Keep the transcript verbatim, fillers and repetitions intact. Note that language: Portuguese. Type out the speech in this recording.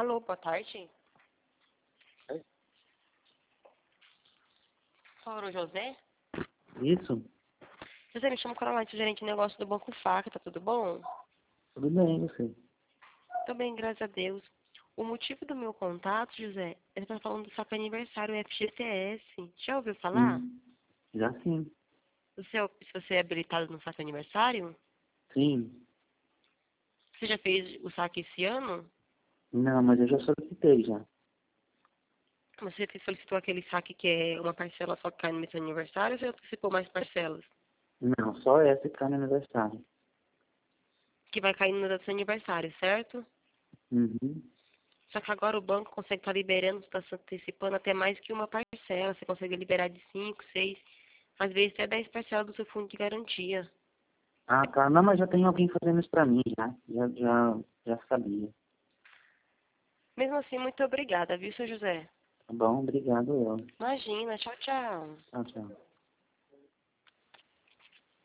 Alô, boa tarde. Oi? Fala, o José? Isso? José, me chama Caroline, sou gerente de negócio do Banco Faca, tá tudo bom? Tudo bem, você? Tô bem, graças a Deus. O motivo do meu contato, José, é pra falando do saco aniversário F G T S. Já ouviu falar? Hum, já sim. Você, é- se você é habilitado no saco aniversário? Sim. Você já fez o saque esse ano? Não, mas eu já solicitei já. Você solicitou aquele saque que é uma parcela só que cai no seu aniversário ou você antecipou mais parcelas? Não, só essa que tá no aniversário. Que vai cair no seu aniversário, certo? Uhum. Só que agora o banco consegue estar liberando, está se antecipando até mais que uma parcela. Você consegue liberar de cinco, seis, às vezes até dez parcelas do seu fundo de garantia. Ah, tá. Não, mas já tem alguém fazendo isso pra mim já. Já, já, já sabia. Mesmo assim, muito obrigada, viu, seu José? Tá bom, obrigado eu. Imagina, tchau, tchau. Tchau, tchau.